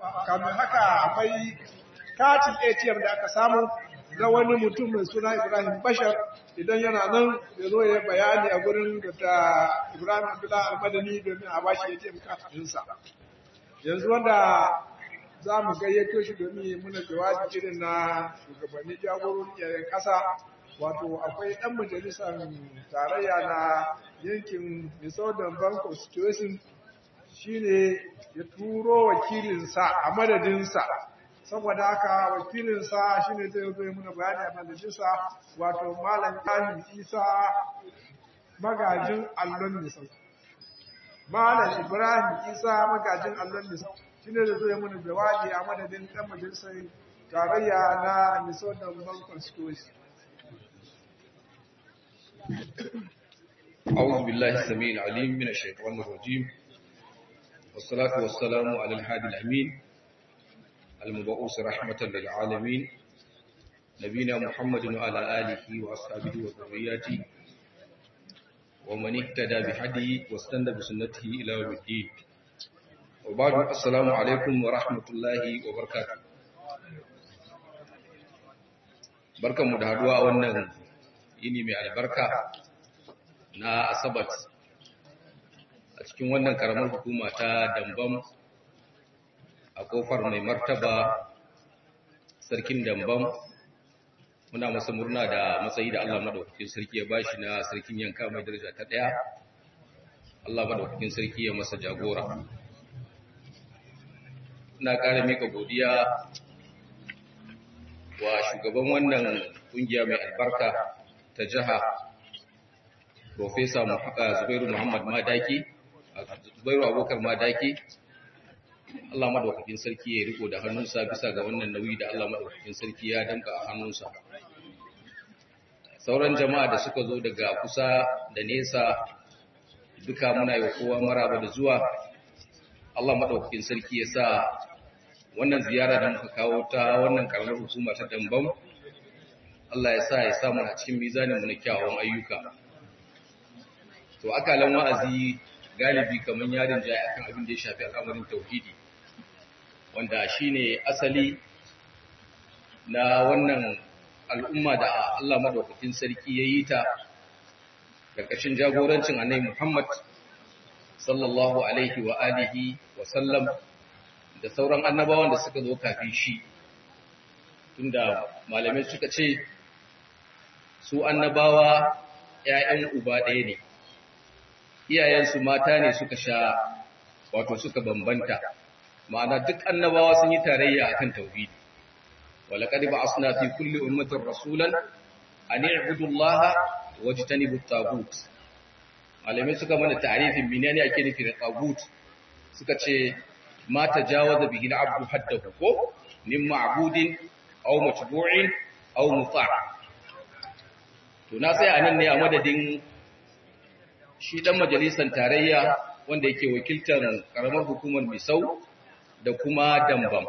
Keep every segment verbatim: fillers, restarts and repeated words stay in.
kamin haka akwai katin A T M da aka samu na wani mutum mai suna Ibrahim Bashar, idan yana nan ya zo ya bayani a gurin da Ibrahim Abdullahi Almadani domin a bashi A T M katinsa. Yanzu wanda za mu gayyato shi domin yi muna jawabi irin na shugabannin jagororin yayin ƙasa, wato akwai ɗan majalisar tarayya na yankin Minnesota Bank Constitution, shine ya turo wakilinsa a madadinsa, saboda haka wakilinsa shine zai zo muna bayani a madadinsa, wato Malam Ibrahim Isa magajin allon Misau. Malam Ibrahim Isa magajin allon Misau shine zai zo muna jawabi a madadin ɗan majalisar tarayya na Minnesota Bank Constitution. أعوذ بالله السميع العليم من الشيطان الرجيم والصلاة والسلام على الهادي الأمين المبعوث رحمة للعالمين نبينا محمد وعلى آله وأصحابه وذرياته ومن اهتدى بهديه واستنى بسنته إلى يوم الدين وبعد السلام عليكم ورحمة الله وبركاته. بركة مدهدوا wannan yini mai albarka na Asabat a cikin wannan karamar hukuma ta Dambam a kofar mai martaba sarkin Dambam. Muna masa murna da matsayi da Allah madaukakin sarki ya bashi na sarkin yanka mai daraja ta daya. Allah madaukakin sarki ya masa jagora. Ina ƙara mika godiya wa shugaban wannan kungiya mai albarka ta jiha, Profesa Zubairu Muhammad Madaki, Zubairu Abubakar Madaki. Allah madaukakin sarki ya riko da hannunsa bisa ga wannan nauyi da Allah madaukakin sarki ya danka a hannunsa. Sauran jama'a da suka zo daga kusa da nesa duka muna yi kowa maraba da zuwa. Allah madaukakin sarki ya sa wannan ziyara da muka kawo ta wannan karamar hukuma ta Dambam, Allah ya sa ya samu a cikin mizanin mu na kyawun ayyuka. To akalan wa'azi galibi kaman yarin jaya akan abin da ya shafi al'amarin tauhidi, wanda shine asali na wannan al'umma da Allah madaukakin sarki yayi ta karkashin jagorancin Annabi Muhammad sallallahu alaihi wa alihi wa sallam da sauran annabawan da suka zo kafin shi. Tunda malamai suka ce su annabawa ‘ya'yan uba ɗaya ne, iyayensu mata ne suka sha wato suka bambanta, ma'ana duk annabawa sun yi tarayya akan tauhidi. Walaƙadi ba a suna fi kulle ummatin rasulan, a ne abudullaha waje ta nibu tagut. Malamai suka mana tarifin minani ake nufi da tagut, suka ce mata jawaza bihi abdu haddahu ko min ma'budin aw matbu'in aw muta'. To na sai anan ne a madadin shi dan majalisar tarayya wanda yake wakiltar karamar hukumar Misau da kuma Dambam.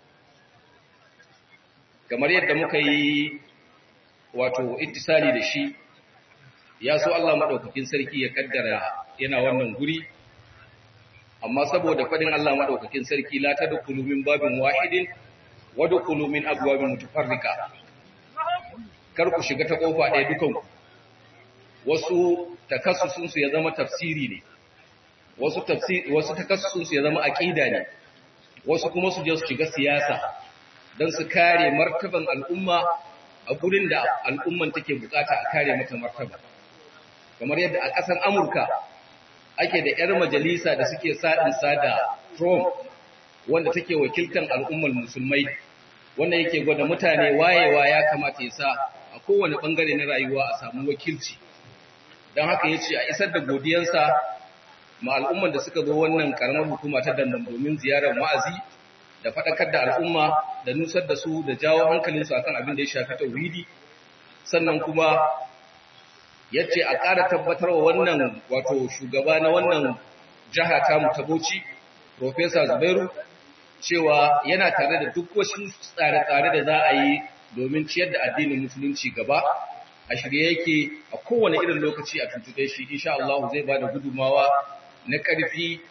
Kamar yadda muka yi wato ittisali da shi, ya so Allah madaukakin sarki ya kaddara yana wannan guri, amma saboda fadin Allah madaukakin sarki la tadkhulu min babin wahidin wadkhulu min abwabin mutafarrika, kar ku shiga ta kofa ɗaya dukanku. Wasu takassusun su ya zama tafsiri ne, wasu tafsiri wasu takassusun su ya zama aqida ne, wasu kuma su je su shiga siyasa dan su kare martaban al'umma a gurin da al'umman take bukata a kare mata martaba. Kamar yadda a ƙasar Amurka ake da ‘yar majalisa da suke sa'insa da Trump, wanda take wakiltar al'ummar musulmai, wanda yake gwada mutane wayewa ya kamata ya sa a kowane ɓangare na rayuwa a samu wakilci. Don haka ya ce a isar da godiyansa ma al'ummar da suka zo wannan ƙaramar hukuma ta Dambam domin ziyarar wa'azi da faɗakar da al'umma da nusar da su da jawo hankalinsu akan abin da ya shafi tauhidi. Sannan kuma yace a ƙara tabbatar wa wannan wato shugaba na wannan jiha ta mu ta Bauchi, Professor Zubairu, cewa yana tare da duk wasu tsare-tsare da za a yi domin ciyar da addinin musulunci gaba. A shirye yake a kowane irin lokaci a tuntuɓe shi, insha Allah zai ba da gudumawa na ƙarfi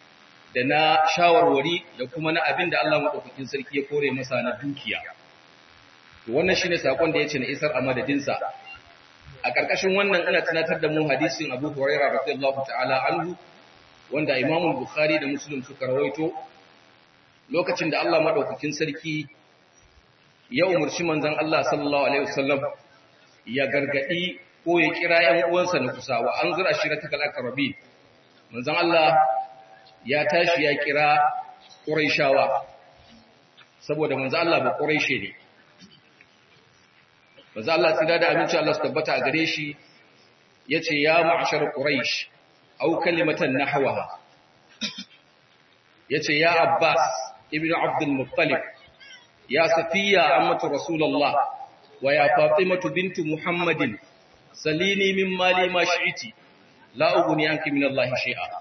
da na shawarwari da kuma na abin da Allah madaukakin sarki ya kore masa na dukiya. Wannan shine sakon da yace na isar a madadinsa. A ƙarƙashin wannan ina tunatar da mu hadisin Abu Hurairah radiyallahu ta'ala anhu wanda Imam Bukhari da Muslim suka rawaito lokacin da Allah madaukakin sarki ya umarci manzon Allah sallallahu alaihi wasallam ya gargadi ko ya kira ƴan uwansa na kusa wa anzura shiratakal aqrabin. Manzon Allah ya tashi ya kira Quraishawa saboda manzon Allah ba Quraishi ne. Manzon Allah tsira da aminci Allah su tabbata a gare shi yace ya ma'ashar Quraish aw kalimatan nahwaha. Yace ya Abbas ibn Abdul Muttalib ya Safiya ammatu Rasulullah wa ya Fatimatu bintu Muhammadin salini min mali ma shi'iti la ughni anki min Allah shay'a.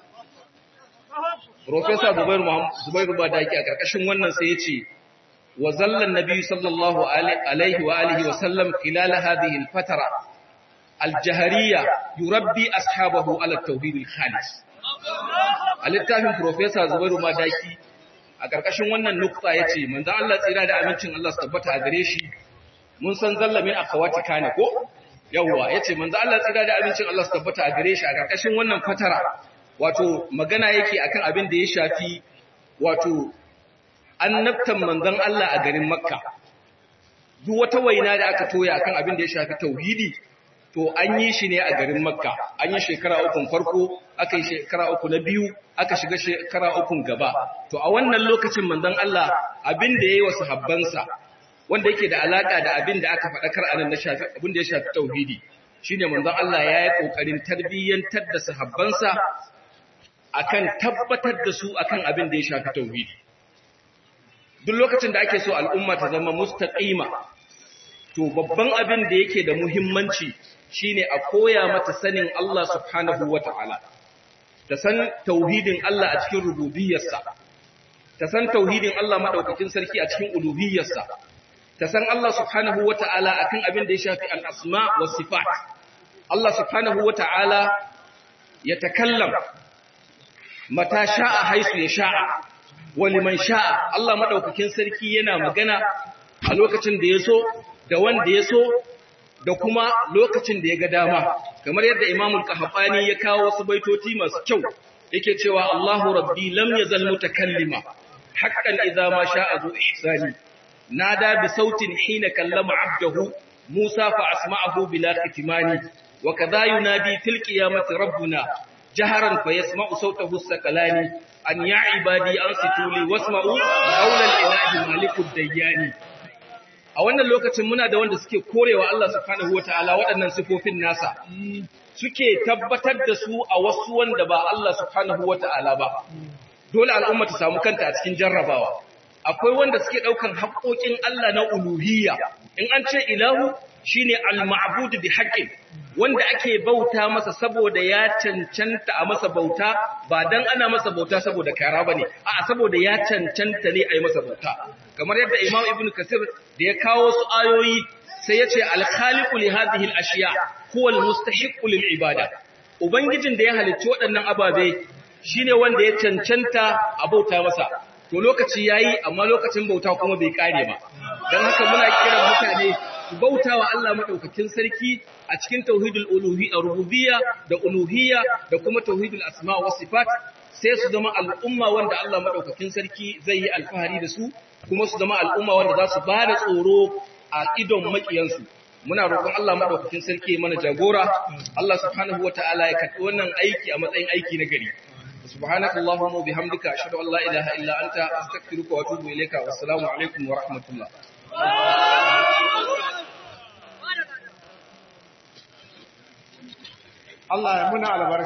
Professor Zubair Muhammad Zubair Badaki a karkashin wannan sai yace wa zallan nabi sallallahu alaihi wa alihi wa sallam khilal hadhihi al-fatara al-jahriyya yurabbi ashabahu ala at-tauhid al-khalis. Alittafin Professor Zubair Badaki a karkashin wannan nukta yace manzo Allah tsira da amincin Allah su tabbata a gare shi mun san zallamin akhawati kana ko yawwa yace manzo Allah tsira da amincin Allah su tabbata a gare shi a karkashin wannan fatara wato magana yake akan abin da ya shafi wato annabtan manzon Allah a garin Makka. Duk wata waina da aka toya akan abin da ya shafi tauhidi to an yi shi ne a garin Makka. An yi shekara uku farko, aka yi shekara uku na biyu, aka shiga shekara uku gaba. To a wannan lokacin manzon Allah abin da yayi wa sahabbansa wanda yake da alaka da abin da aka faɗakar anan na shafi abin da ya shafi tauhidi shine manzon Allah ya yi kokarin tarbiyyantar da sahabbansa akan tabbatar da su akan abin da ya shafi tauhidi. Duk lokacin da ake so al'umma ta zama mustaqima to babban abin da yake da muhimmanci shine a koya mata sanin Allah subhanahu wataala. Ta san tauhidin Allah a cikin rububiyarsa. Ta san tauhidin Allah madaukakin sarki a cikin uluhiyyarsa. Ta san Allah subhanahu wataala akan abin da ya shafi al-asma was sifat. Allah subhanahu wataala ya takallam mata sha'a haisu ya sha'a wali man sha'a. Allah madaukakin sarki yana magana a lokacin da yaso da wanda yaso da kuma lokacin da ya ga dama, kamar yadda Imam al-Qahtani ya kawo wasu baitoti masu kyau yake cewa Allahu rabbi lam yazal mutakallima haqqan idza ma sha'a zu ihsani nada bi sautin hina kallama 'abdahu Musa fa asma'ahu bila kitmani wa kadha yunadi til qiyamati rabbuna jaharan fa yasma'u sautahu sakalani an ya ibadi ansitu li wasma'u qawla al-ilahi malikud dayyani. A wannan lokacin muna da wanda suke korewa Allah subhanahu wataala waɗannan sifofin nasa suke tabbatar da su a wasu wanda ba Allah subhanahu wataala ba. Dole al'umma ta samu kanta a cikin jarrabawa. Akwai wanda suke ɗaukan haƙoƙin Allah na uluhiyya. In an ce ilahu shine al-ma'bud bi haqqin, wanda ake bauta masa saboda ya cancanta a masa bauta ba dan ana masa bauta saboda kara bane, a'a saboda ya cancanta ne a yi masa bauta. Kamar yadda Imam Ibn Kathir da ya kawo su ayoyi sai ya ce al-khaliqu li hadhihi al-ashya huwa al-mustahiqqu lil ibada. Ubangijin da ya halicci waɗannan ababe shine wanda ya cancanta a bauta masa. To lokaci yayi amma lokacin bauta kuma bai kare ba. Dan haka muna kiran mutane su bauta wa Allah madaukakin sarki a cikin tauhidul uluhiyya rububiyya da uluhiyya da kuma tauhidul asma wa sifat, sai su zama al'umma wanda Allah madaukakin sarki zai yi alfahari da su, kuma su zama al'umma wanda za su bada tsoro a idon makiyansu. Muna roƙon Allah madaukakin sarki mana jagora. Allah subhanahu wataala ya karɓi wannan aiki a matsayin aiki na gari. Subhanakallahumma wa bihamdika ashhadu an la ilaha illa anta astaghfiruka wa atubu ilayka. Wassalamu alaikum wa rahmatullah. Allah ya muna albarka.